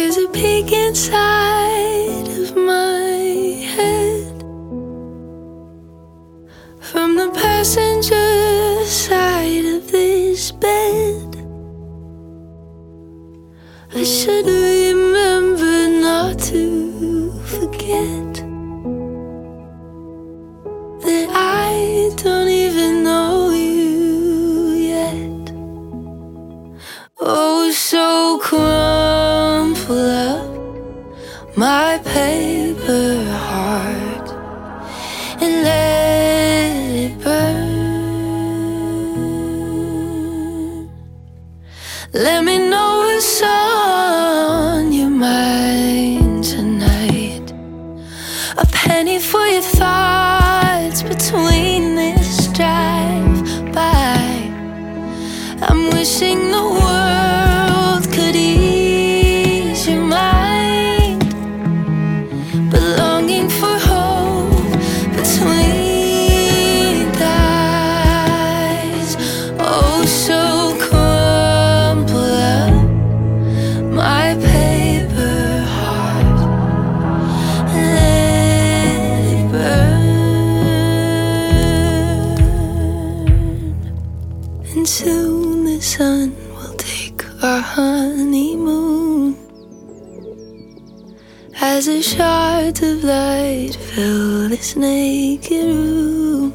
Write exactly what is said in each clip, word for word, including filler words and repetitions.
Here's a peek inside of my head from the passenger side of this bed. I should remember not to forget that I don't even know you yet. Oh, so crumple up my paper heart and let it burn. Let me know what's on your mind tonight. A penny for your thoughts between this drive-by. I'm wishing the world could ease your mind, but longing for hope between thighs. Oh, so crumple up my paper heart and let it burn. And soon the sun will take our honeymoon as the shards of light fill this naked room.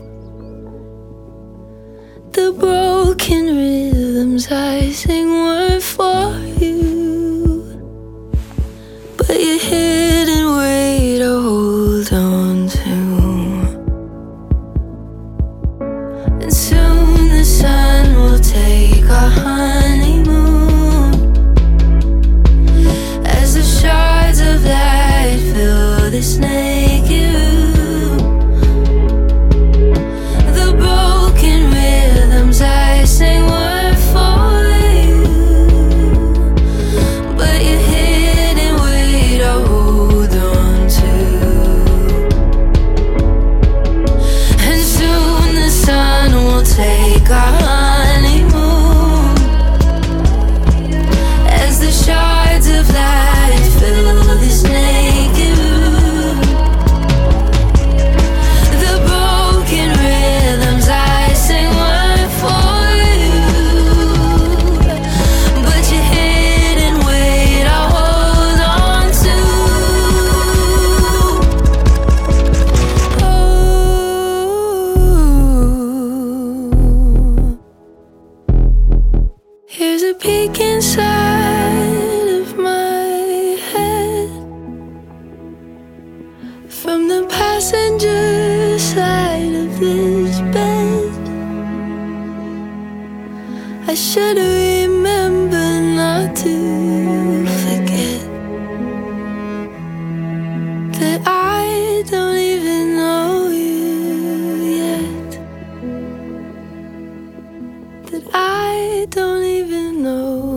The broken rhythms I sing were for you, but your hidden weight I hold on to. And soon the sun will take our honeymoon as the shards of light fill this naked room. The broken rhythms I sing were for you, but your hidden weight I hold on to. And soon the sun will take our honeymoon as the shards of light fill this naked room. The broken rhythms I sing were for you, but your hidden weight I hold on to. Oh, here's a peek inside of my head from the passenger side of this bed. I should remember not to forget that I don't even know you yet. That I don't even know